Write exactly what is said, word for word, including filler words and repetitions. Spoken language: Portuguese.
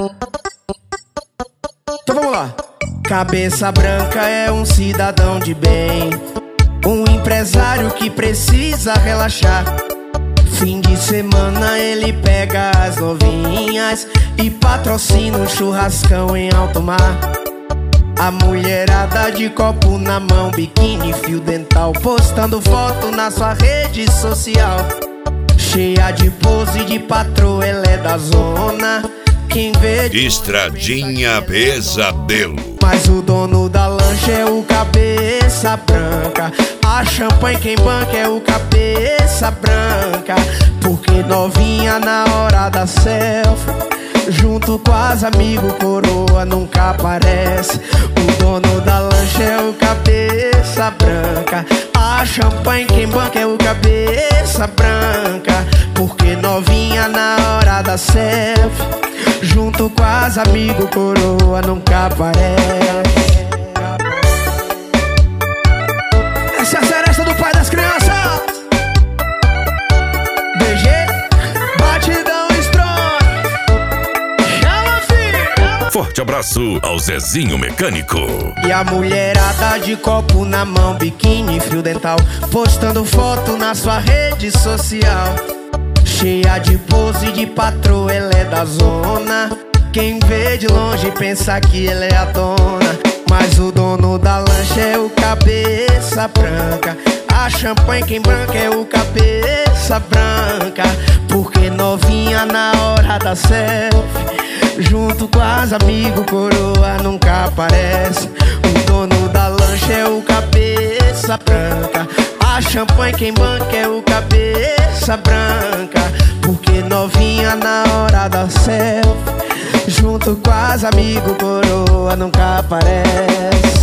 Então vamos lá. Cabeça branca é um cidadão de bem, um empresário que precisa relaxar. Fim de semana ele pega as novinhas e patrocina um churrascão em alto mar. A mulherada de copo na mão, biquíni, fio dental, postando foto na sua rede social. Cheia de pose de patroa, ela é da zona. Quem vê de Estradinha Pesadelo. Mas o dono da lancha é o cabeça branca. A champanhe quem banca é o cabeça branca. Porque novinha na hora da selfie, junto com as amigos, coroa nunca aparece. O dono da lancha é o cabeça branca. A champanhe quem banca é o cabeça branca. Porque novinha na hora da selfie, junto com as amigos, coroa nunca aparece. Essa é a seresta do pai das crianças. B G, batidão strong. Chama, filho. Forte abraço ao Zezinho Mecânico. E a mulherada de copo na mão, biquíni, fio dental, postando foto na sua rede social. Cheia de pose de patroa, ela é da zona. Quem vê de longe pensa que ela é a dona. Mas o dono da lancha é o cabeça branca. A champanhe quem branca é o cabeça branca. Porque novinha na hora da selfie, junto com as amigos, coroa nunca aparece. O dono da lancha é o cabeça branca. A champanhe quem banca é o cabeça branca. Porque novinha na hora da selfie, junto com as amigos, coroa nunca aparece.